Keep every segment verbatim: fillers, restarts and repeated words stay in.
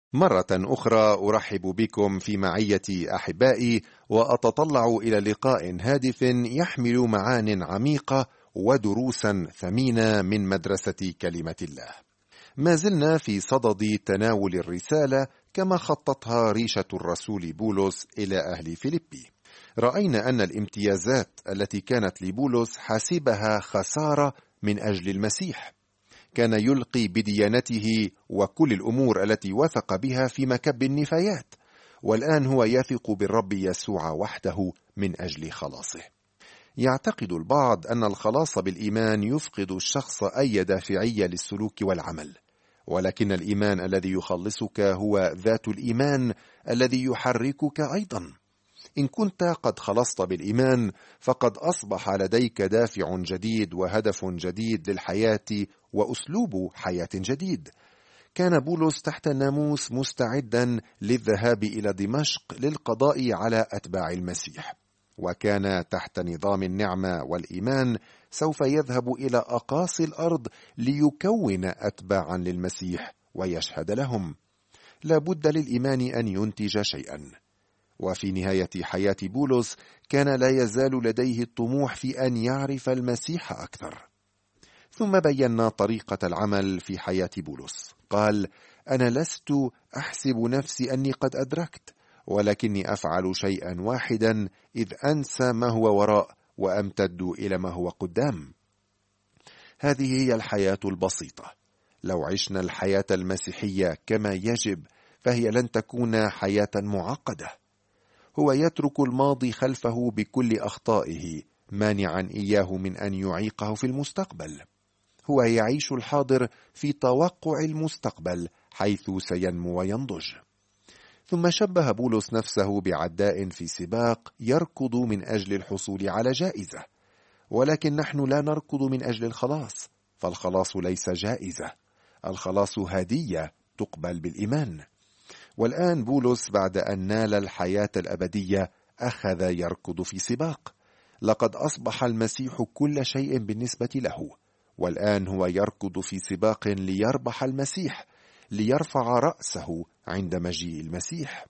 مرة أخرى أرحب بكم في معية أحبائي، وأتطلع إلى لقاء هادف يحمل معان عميقة ودروسا ثمينة من مدرسة كلمة الله. ما زلنا في صدد تناول الرسالة كما خطتها ريشة الرسول بولس إلى أهل فيليبي. رأينا أن الامتيازات التي كانت لبولس حاسبها خسارة من أجل المسيح. كان يلقي بديانته وكل الأمور التي وثق بها في مكب النفايات، والآن هو يثق بالرب يسوع وحده من أجل خلاصه. يعتقد البعض أن الخلاص بالإيمان يفقد الشخص أي دافعية للسلوك والعمل، ولكن الإيمان الذي يخلصك هو ذات الإيمان الذي يحركك أيضا. إن كنت قد خلصت بالإيمان فقد أصبح لديك دافع جديد وهدف جديد للحياة وأسلوب حياة جديد. كان بولس تحت الناموس مستعدا للذهاب إلى دمشق للقضاء على أتباع المسيح، وكان تحت نظام النعمة والإيمان سوف يذهب إلى أقاصي الأرض ليكون أتباعا للمسيح ويشهد لهم. لا بد للإيمان أن ينتج شيئا. وفي نهاية حياة بولس كان لا يزال لديه الطموح في أن يعرف المسيح أكثر. ثم بينا طريقة العمل في حياة بولس. قال: أنا لست أحسب نفسي أني قد أدركت، ولكني أفعل شيئا واحدا، إذ أنسى ما هو وراء وأمتد إلى ما هو قدام. هذه هي الحياة البسيطة. لو عشنا الحياة المسيحية كما يجب فهي لن تكون حياة معقدة. هو يترك الماضي خلفه بكل أخطائه، مانعا إياه من أن يعيقه في المستقبل. هو يعيش الحاضر في توقع المستقبل حيث سينمو وينضج. ثم شبه بولس نفسه بعداء في سباق يركض من أجل الحصول على جائزة، ولكن نحن لا نركض من أجل الخلاص، فالخلاص ليس جائزة، الخلاص هدية تقبل بالإيمان. والآن بولس بعد أن نال الحياة الأبدية أخذ يركض في سباق. لقد أصبح المسيح كل شيء بالنسبة له، والآن هو يركض في سباق ليربح المسيح، ليرفع رأسه عند مجيء المسيح.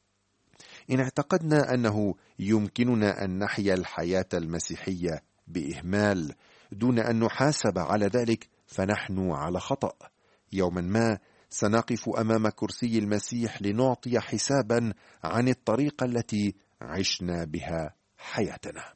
إن اعتقدنا أنه يمكننا أن نحيا الحياة المسيحية بإهمال دون أن نحاسب على ذلك فنحن على خطأ. يوما ما سنقف أمام كرسي المسيح لنعطي حسابا عن الطريقة التي عشنا بها حياتنا.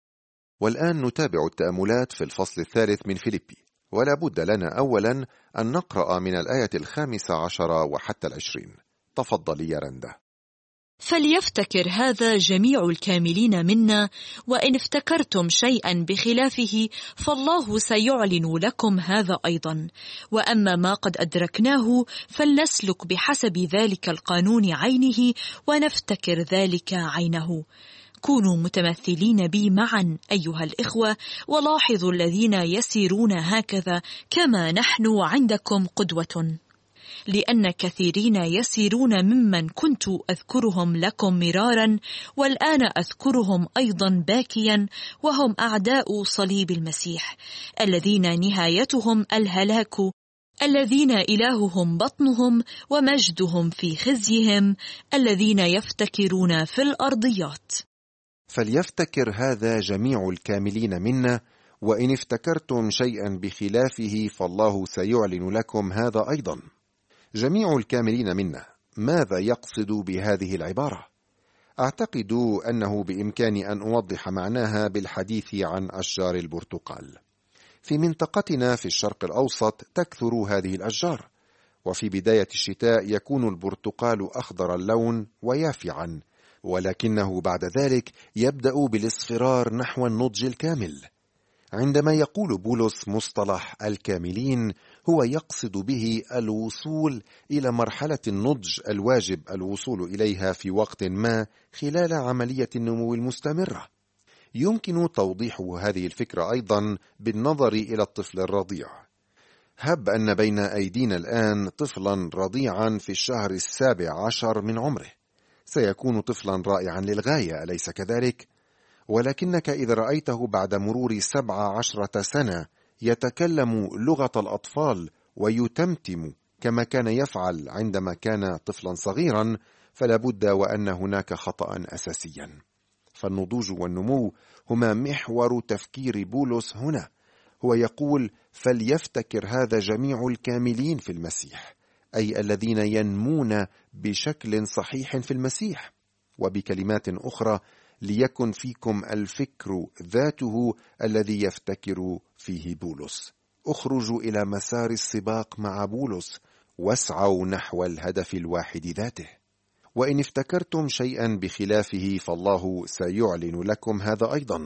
والآن نتابع التأملات في الفصل الثالث من فيليبي، ولا بد لنا أولا أن نقرأ من الآية الخامسة عشرة وحتى العشرين. تفضلي يا رندا. فليفتكر هذا جميع الكاملين منا، وإن افتكرتم شيئا بخلافه فالله سيعلن لكم هذا أيضا. وأما ما قد أدركناه فلنسلك بحسب ذلك القانون عينه، ونفتكر ذلك عينه. كونوا متمثلين بي معا أيها الإخوة، ولاحظوا الذين يسيرون هكذا كما نحن عندكم قدوة. لأن كثيرين يسيرون ممن كنت أذكرهم لكم مرارا، والآن أذكرهم أيضا باكيا، وهم أعداء صليب المسيح، الذين نهايتهم الهلاك، الذين إلههم بطنهم ومجدهم في خزيهم، الذين يفتكرون في الأرضيات. فليفتكر هذا جميع الكاملين منا، وإن افتكرتم شيئا بخلافه فالله سيعلن لكم هذا أيضا. جميع الكاملين منا، ماذا يقصد بهذه العبارة؟ أعتقد أنه بإمكاني أن أوضح معناها بالحديث عن أشجار البرتقال. في منطقتنا في الشرق الأوسط تكثر هذه الأشجار، وفي بداية الشتاء يكون البرتقال أخضر اللون ويافعا، ولكنه بعد ذلك يبدأ بالاصفرار نحو النضج الكامل. عندما يقول بولس مصطلح الكاملين هو يقصد به الوصول إلى مرحلة النضج الواجب الوصول إليها في وقت ما خلال عملية النمو المستمرة. يمكن توضيح هذه الفكرة أيضا بالنظر إلى الطفل الرضيع. هب أن بين أيدينا الآن طفلا رضيعا في الشهر السابع عشر من عمره، سيكون طفلا رائعا للغاية، أليس كذلك؟ ولكنك إذا رأيته بعد مرور سبع عشرة سنة يتكلم لغة الأطفال ويتمتم كما كان يفعل عندما كان طفلا صغيرا، فلا بد وأن هناك خطأ أساسيا. فالنضوج والنمو هما محور تفكير بولس هنا. هو يقول: فليفتكر هذا جميع الكاملين في المسيح، أي الذين ينمون بشكل صحيح في المسيح. وبكلمات أخرى: ليكن فيكم الفكر ذاته الذي يفتكر فيه بولس. اخرجوا إلى مسار السباق مع بولس، واسعوا نحو الهدف الواحد ذاته. وإن افتكرتم شيئا بخلافه فالله سيعلن لكم هذا أيضا.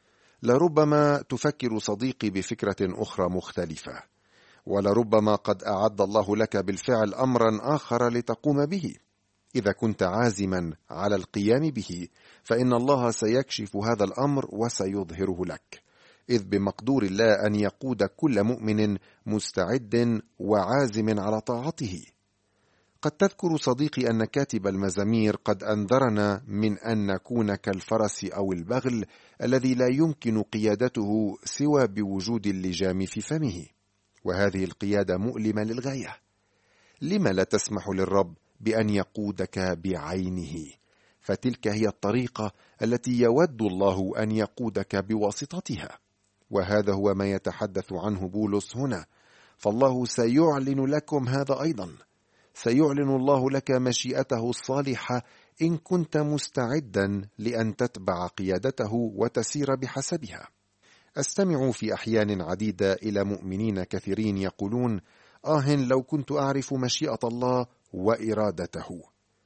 لربما تفكر صديقي بفكرة أخرى مختلفة، ولربما قد أعد الله لك بالفعل أمرا آخر لتقوم به. إذا كنت عازما على القيام به، فإن الله سيكشف هذا الأمر وسيظهره لك، إذ بمقدور الله أن يقود كل مؤمن مستعد وعازم على طاعته. قد تذكر صديقي أن كاتب المزامير قد أنذرنا من أن نكون كالفرس أو البغل الذي لا يمكن قيادته سوى بوجود اللجام في فمه، وهذه القيادة مؤلمة للغاية. لما لا تسمح للرب بأن يقودك بعينه؟ فتلك هي الطريقة التي يود الله أن يقودك بواسطتها، وهذا هو ما يتحدث عنه بولس هنا. فالله سيعلن لكم هذا أيضا. سيعلن الله لك مشيئته الصالحة إن كنت مستعدا لأن تتبع قيادته وتسير بحسبها. أستمع في أحيان عديدة إلى مؤمنين كثيرين يقولون: آه لو كنت أعرف مشيئة الله وإرادته.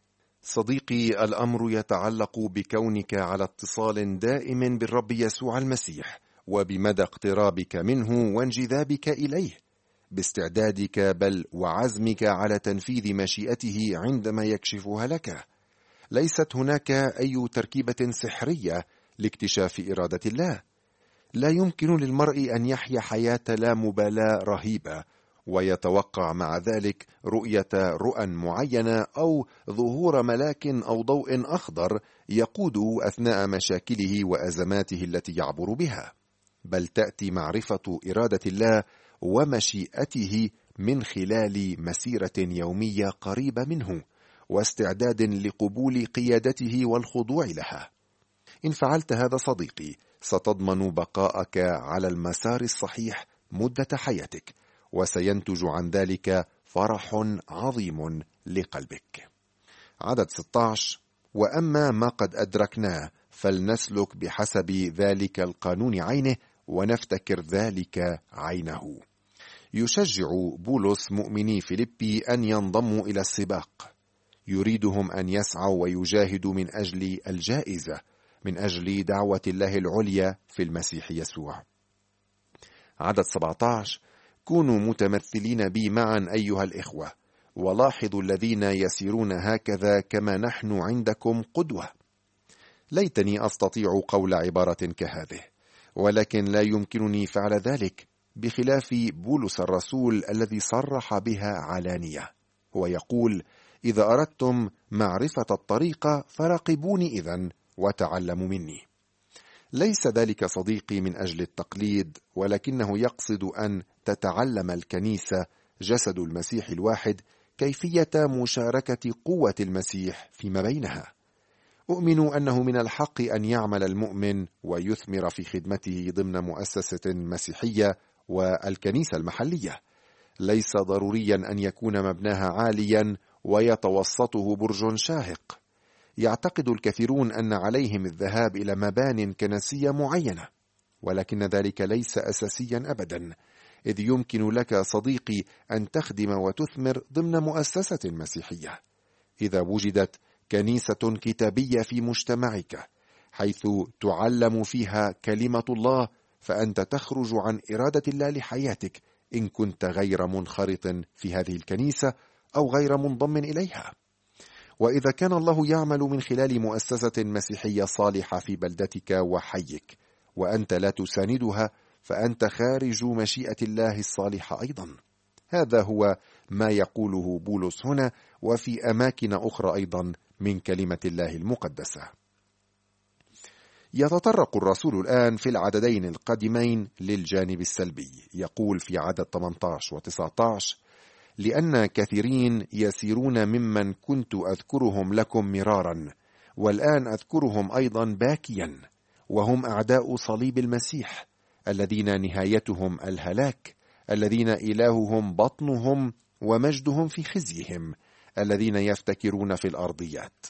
صديقي، الأمر يتعلق بكونك على اتصال دائم بالرب يسوع المسيح، وبمدى اقترابك منه وانجذابك إليه، باستعدادك بل وعزمك على تنفيذ مشيئته عندما يكشفها لك. ليست هناك أي تركيبة سحرية لاكتشاف إرادة الله. لا يمكن للمرء أن يحيا حياة لا مبالاة رهيبة ويتوقع مع ذلك رؤية رؤى معينة أو ظهور ملاك أو ضوء أخضر يقود أثناء مشاكله وأزماته التي يعبر بها، بل تأتي معرفة إرادة الله ومشيئته من خلال مسيرة يومية قريبة منه، واستعداد لقبول قيادته والخضوع لها. إن فعلت هذا صديقي، ستضمن بقاءك على المسار الصحيح مدة حياتك، وسينتج عن ذلك فرح عظيم لقلبك. عدد ستة عشر: وأما ما قد أدركناه فلنسلك بحسب ذلك القانون عينه، ونفتكر ذلك عينه. يشجع بولس مؤمني فيليبي أن ينضموا إلى السباق. يريدهم أن يسعوا ويجاهدوا من أجل الجائزة، من أجل دعوة الله العليا في المسيح يسوع. عدد سبعة عشر: كونوا متمثلين بي معا أيها الإخوة، ولاحظوا الذين يسيرون هكذا كما نحن عندكم قدوة. ليتني أستطيع قول عبارة كهذه، ولكن لا يمكنني فعل ذلك، بخلاف بولس الرسول الذي صرح بها علانية. هو يقول: إذا أردتم معرفة الطريقة فراقبوني إذن وتعلموا مني. ليس ذلك صديقي من أجل التقليد، ولكنه يقصد أن تتعلم الكنيسة جسد المسيح الواحد كيفية مشاركة قوة المسيح فيما بينها. أؤمن أنه من الحق أن يعمل المؤمن ويثمر في خدمته ضمن مؤسسة مسيحية والكنيسة المحلية. ليس ضروريا أن يكون مبناها عاليا ويتوسطه برج شاهق. يعتقد الكثيرون أن عليهم الذهاب إلى مبان كنسية معينة، ولكن ذلك ليس أساسيا أبدا، إذ يمكن لك صديقي أن تخدم وتثمر ضمن مؤسسة مسيحية. إذا وجدت كنيسة كتابية في مجتمعك حيث تعلم فيها كلمة الله، فأنت تخرج عن إرادة الله لحياتك إن كنت غير منخرط في هذه الكنيسة أو غير منضم إليها. وإذا كان الله يعمل من خلال مؤسسة مسيحية صالحة في بلدتك وحيك وأنت لا تساندها، فأنت خارج مشيئة الله الصالحة أيضا. هذا هو ما يقوله بولس هنا وفي أماكن أخرى أيضا من كلمة الله المقدسة. يتطرق الرسول الآن في العددين القادمين للجانب السلبي. يقول في عدد ثمانية عشر و تسعة عشر: لأن كثيرين يسيرون ممن كنت أذكرهم لكم مرارا، والآن أذكرهم أيضا باكيا، وهم أعداء صليب المسيح، الذين نهايتهم الهلاك، الذين إلههم بطنهم ومجدهم في خزيهم، الذين يفتكرون في الأرضيات.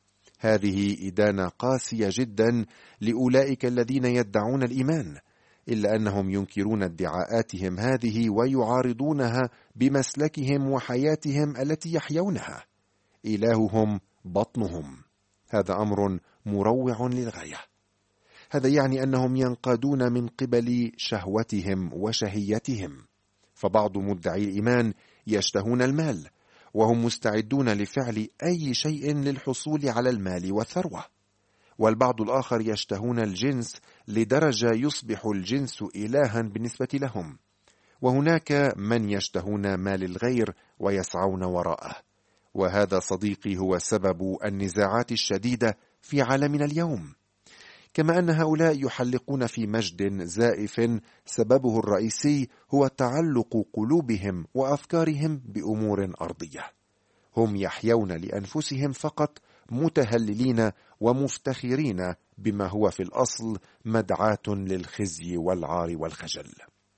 هذه إدانة قاسية جدا لأولئك الذين يدعون الإيمان، إلا أنهم ينكرون ادعاءاتهم هذه ويعارضونها بمسلكهم وحياتهم التي يحيونها. إلههم بطنهم. هذا أمر مروع للغاية. هذا يعني أنهم ينقادون من قبل شهوتهم وشهيتهم، فبعض مدعي الإيمان يشتهون المال، وهم مستعدون لفعل أي شيء للحصول على المال والثروة، والبعض الآخر يشتهون الجنس لدرجة يصبح الجنس إلها بالنسبة لهم، وهناك من يشتهون مال الغير ويسعون وراءه. وهذا صديقي هو سبب النزاعات الشديدة في عالمنا اليوم، كما أن هؤلاء يحلقون في مجد زائف سببه الرئيسي هو تعلق قلوبهم وأفكارهم بأمور أرضية. هم يحيون لأنفسهم فقط، متهللين ومفتخرين بما هو في الأصل مدعاة للخزي والعار والخجل.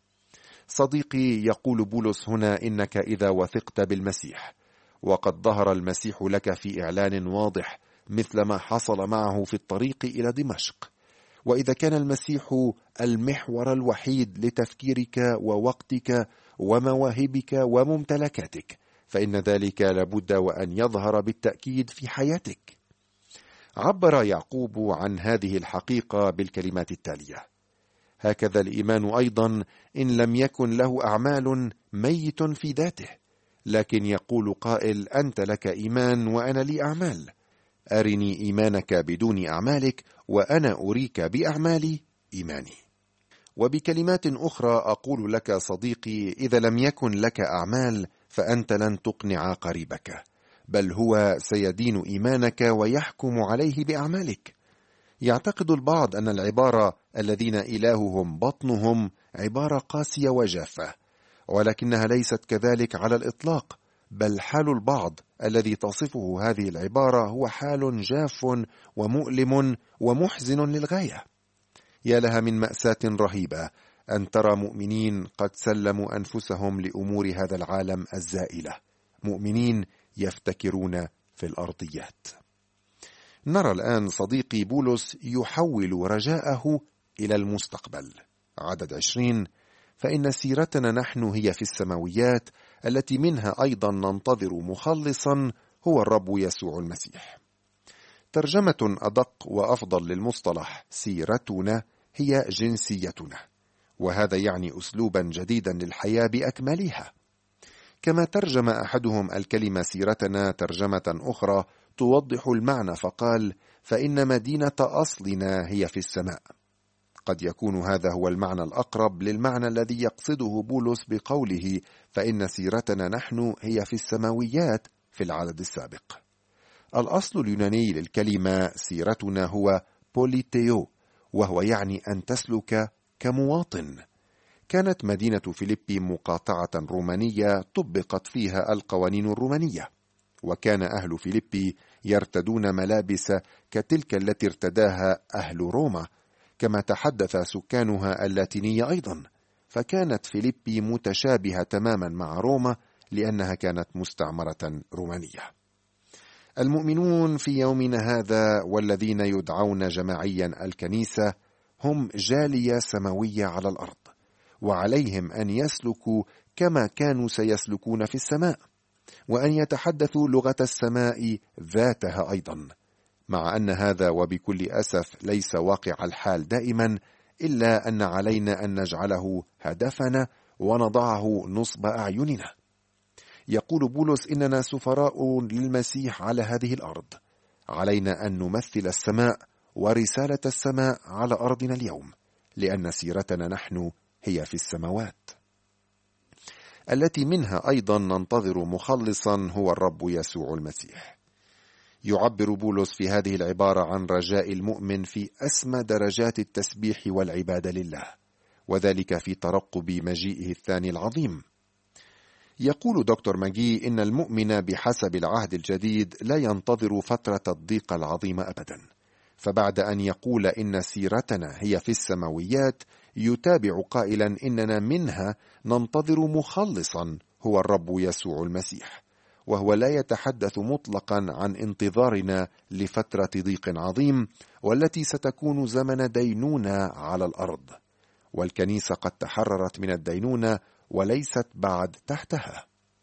صديقي، يقول بولس هنا إنك إذا وثقت بالمسيح، وقد ظهر المسيح لك في إعلان واضح مثل ما حصل معه في الطريق إلى دمشق، وإذا كان المسيح المحور الوحيد لتفكيرك ووقتك ومواهبك وممتلكاتك، فإن ذلك لابد وأن يظهر بالتأكيد في حياتك. عبر يعقوب عن هذه الحقيقة بالكلمات التالية: هكذا الإيمان أيضا إن لم يكن له أعمال ميت في ذاته، لكن يقول قائل: أنت لك إيمان وأنا لي أعمال، أرني إيمانك بدون أعمالك وأنا أريك بأعمالي إيماني. وبكلمات أخرى أقول لك صديقي، إذا لم يكن لك أعمال فأنت لن تقنع قريبك، بل هو سيدين إيمانك ويحكم عليه بأعمالك. يعتقد البعض أن العبارة الذين إلههم بطنهم عبارة قاسية وجافة، ولكنها ليست كذلك على الإطلاق، بل حال البعض الذي تصفه هذه العبارة هو حال جاف ومؤلم ومحزن للغاية. يا لها من مأساة رهيبة أن ترى مؤمنين قد سلموا أنفسهم لأمور هذا العالم الزائلة، مؤمنين يفتكرون في الأرضيات. نرى الآن صديقي بولس يحول رجاءه إلى المستقبل. عدد عشرين: فإن سيرتنا نحن هي في السماويات، التي منها أيضا ننتظر مخلصا هو الرب يسوع المسيح. ترجمة أدق وأفضل للمصطلح سيرتنا هي جنسيتنا، وهذا يعني أسلوبا جديدا للحياة بأكملها. كما ترجم أحدهم الكلمة سيرتنا ترجمة أخرى توضح المعنى فقال: فإن مدينة أصلنا هي في السماء. قد يكون هذا هو المعنى الأقرب للمعنى الذي يقصده بولس بقوله فإن سيرتنا نحن هي في السماويات في العدد السابق. الأصل اليوناني للكلمة سيرتنا هو بوليتيو، وهو يعني أن تسلك كمواطن. كانت مدينة فيليبي مقاطعة رومانية طبقت فيها القوانين الرومانية، وكان أهل فيليبي يرتدون ملابس كتلك التي ارتداها أهل روما، كما تحدث سكانها اللاتينية أيضا، فكانت فيليبي متشابهة تماما مع روما لأنها كانت مستعمرة رومانية. المؤمنون في يومنا هذا والذين يدعون جماعيا الكنيسة هم جالية سماوية على الأرض، وعليهم أن يسلكوا كما كانوا سيسلكون في السماء، وأن يتحدثوا لغة السماء ذاتها أيضا، مع أن هذا وبكل أسف ليس واقع الحال دائما، إلا أن علينا أن نجعله هدفنا ونضعه نصب أعيننا. يقول بولس إننا سفراء للمسيح على هذه الأرض، علينا أن نمثل السماء ورسالة السماء على أرضنا اليوم، لأن سيرتنا نحن هي في السماوات، التي منها أيضا ننتظر مخلصا هو الرب يسوع المسيح. يعبر بولس في هذه العبارة عن رجاء المؤمن في أسمى درجات التسبيح والعبادة لله، وذلك في ترقب مجيئه الثاني العظيم. يقول دكتور ماجي إن المؤمن بحسب العهد الجديد لا ينتظر فترة الضيقة العظيمة أبدا، فبعد أن يقول إن سيرتنا هي في السماويات يتابع قائلا إننا منها ننتظر مخلصا هو الرب يسوع المسيح، وهو لا يتحدث مطلقا عن انتظارنا لفترة ضيق عظيم والتي ستكون زمن دينونة على الأرض، والكنيسة قد تحررت من الدينونة وليست بعد تحتها.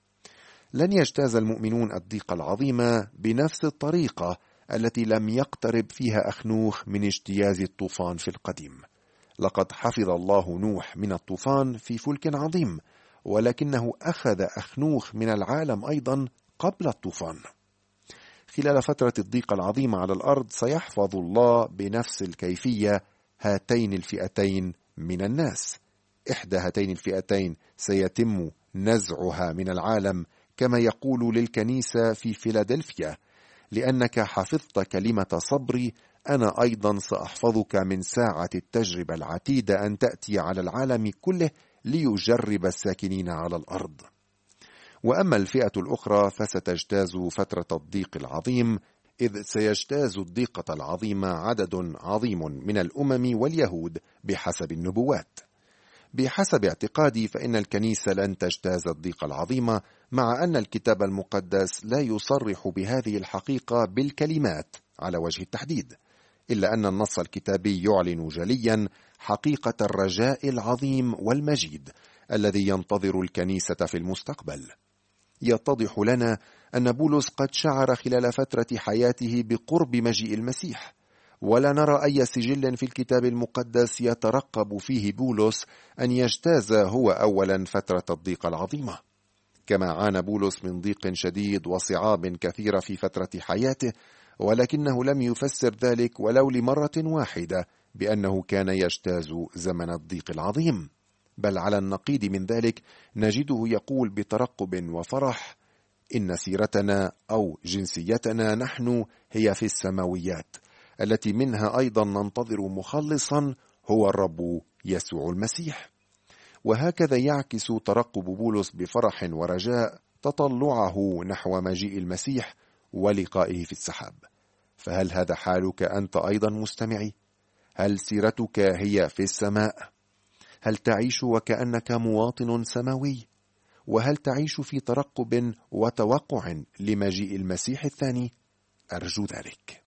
لن يجتاز المؤمنون الضيقة العظيمة بنفس الطريقة التي لم يقترب فيها أخنوخ من اجتياز الطوفان في القديم. لقد حفظ الله نوح من الطوفان في فلك عظيم، ولكنه أخذ أخنوخ من العالم أيضا قبل الطوفان. خلال فترة الضيقة العظيمة على الأرض سيحفظ الله بنفس الكيفية هاتين الفئتين من الناس. إحدى هاتين الفئتين سيتم نزعها من العالم كما يقول للكنيسة في فيلادلفيا: لأنك حفظت كلمة صبري أنا أيضا سأحفظك من ساعة التجربة العتيدة أن تأتي على العالم كله ليجرب الساكنين على الأرض. وأما الفئة الأخرى فستجتاز فترة الضيق العظيم، إذ سيجتاز الضيقة العظيمة عدد عظيم من الأمم واليهود بحسب النبوات. بحسب اعتقادي فإن الكنيسة لن تجتاز الضيقة العظيمة، مع أن الكتاب المقدس لا يصرح بهذه الحقيقة بالكلمات على وجه التحديد، إلا أن النص الكتابي يعلن جليا حقيقة الرجاء العظيم والمجيد الذي ينتظر الكنيسة في المستقبل. يتضح لنا أن بولس قد شعر خلال فترة حياته بقرب مجيء المسيح، ولا نرى أي سجل في الكتاب المقدس يترقب فيه بولس أن يجتاز هو أولا فترة الضيقة العظيمة. كما عانى بولس من ضيق شديد وصعاب كثيرة في فترة حياته، ولكنه لم يفسر ذلك ولو لمرة واحدة بأنه كان يجتاز زمن الضيق العظيم، بل على النقيض من ذلك نجده يقول بترقب وفرح: إن سيرتنا أو جنسيتنا نحن هي في السماويات، التي منها أيضا ننتظر مخلصا هو الرب يسوع المسيح. وهكذا يعكس ترقب بولس بفرح ورجاء تطلعه نحو مجيء المسيح ولقائه في السحاب. فهل هذا حالك أنت أيضا مستمعي؟ هل سيرتك هي في السماء؟ هل تعيش وكأنك مواطن سماوي؟ وهل تعيش في ترقب وتوقع لمجيء المسيح الثاني؟ أرجو ذلك.